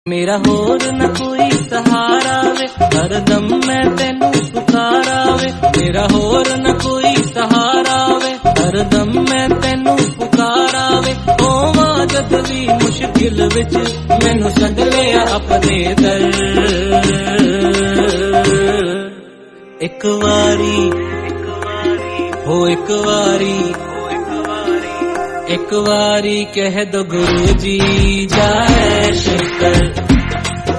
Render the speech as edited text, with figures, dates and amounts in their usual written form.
मेरा होर न कोई सहारा वे, हरदम मैं तेनू पुकारा वे। मेरा होर न कोई सहारा वे, हरदम मैं तेनू पुकारा वे। होवां जद भी मुश्किल विच मैनू सद लिया अपने दर। एक वारी हो एक वारी, एक वारी कह दो गुरु जी जय शंकर।